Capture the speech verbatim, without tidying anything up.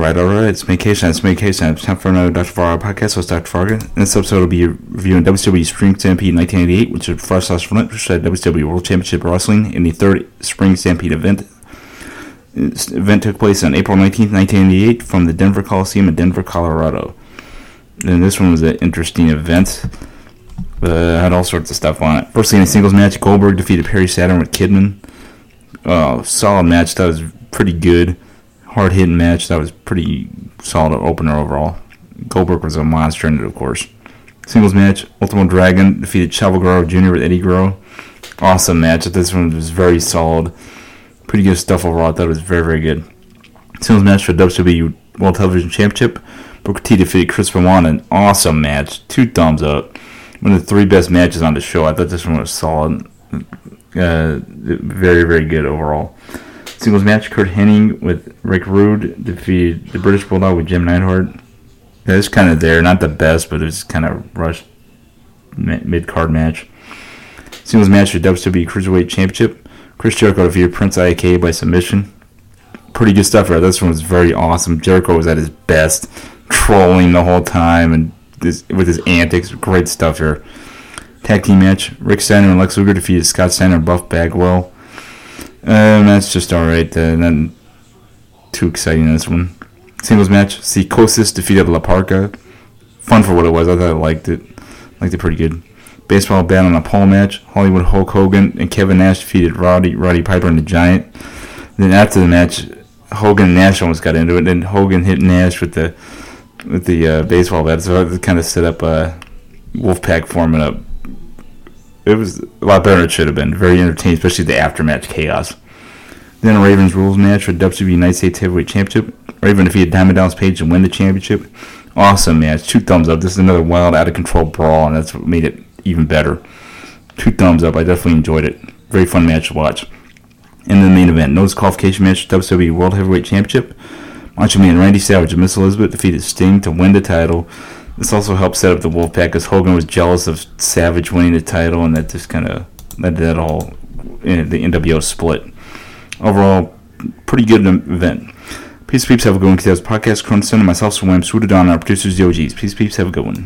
Alright, alright, it's Vacation, it's Vacation. It's time for another Doctor Fargo podcast. So it's Doctor Fargo. In this episode, will be reviewing W C W Spring Stampede nineteen eighty-eight, which is first slash front, which had W C W World Championship Wrestling in the third Spring Stampede event. This event took place on April nineteenth, nineteen eighty-eight, from the Denver Coliseum in Denver, Colorado. And this one was an interesting event. Uh, had all sorts of stuff on it. Firstly, in a singles match, Goldberg defeated Perry Saturn with Kidman. Uh, solid match. That was pretty good. Hard hitting match. That was pretty solid opener overall. Goldberg was a monster in it, of course. Singles match, Ultimo Dragon defeated Chavo Guerrero Junior with Eddie Guerrero. Awesome match. This one was very solid. Pretty good stuff overall. I thought it was very, very good. Singles match for W C W World Television Championship. Booker T defeated Chris Benoit. An awesome match. Two thumbs up. One of the three best matches on the show. I thought this one was solid. Uh, very, very good overall. Singles match, Kurt Hennig with Rick Rude defeated the British Bulldog with Jim Neidhart. Yeah, it's kind of there. Not the best, but it's kind of rushed mid-card match. Singles match for W C W Cruiserweight Championship. Chris Jericho defeated Prince I K by submission. Pretty good stuff right. This one was very awesome. Jericho was at his best, trolling the whole time and this, with his antics. Great stuff here. Tag team match, Rick Steiner and Lex Luger defeated Scott Steiner and Buff Bagwell. Um, that's just alright. Uh, not too exciting in this one. Singles match, Psychosis defeated La Parka. Fun for what it was. I thought I liked it. Liked it pretty good. Baseball bat on a pole match, Hollywood Hulk Hogan and Kevin Nash defeated Roddy Roddy Piper and the Giant. Then after the match, Hogan and Nash almost got into it. Then Hogan hit Nash with the with the uh, baseball bat. So it kind of set up a Wolfpack forming up. It was a lot better than it should have been. Very entertaining, especially the after-match chaos. Then a Ravens Rules match for W C W United States Heavyweight Championship. Raven defeated Diamond Dallas Page and win the championship. Awesome match. Two thumbs up. This is another wild, out-of-control brawl, and that's what made it even better. Two thumbs up. I definitely enjoyed it. Very fun match to watch. In the main event, no disqualification match for W C W World Heavyweight Championship. Macho Man Randy Savage and Miss Elizabeth defeated Sting to win the title. This also helped set up the Wolfpack because Hogan was jealous of Savage winning the title, and that just kind of led to that whole the N W O split. Overall, pretty good event. Peace, peeps. Have a good one. That was Podcast Cron Center. Myself, Swam Swoodadan, our producers, the O Gs. Peace, peeps. Have a good one.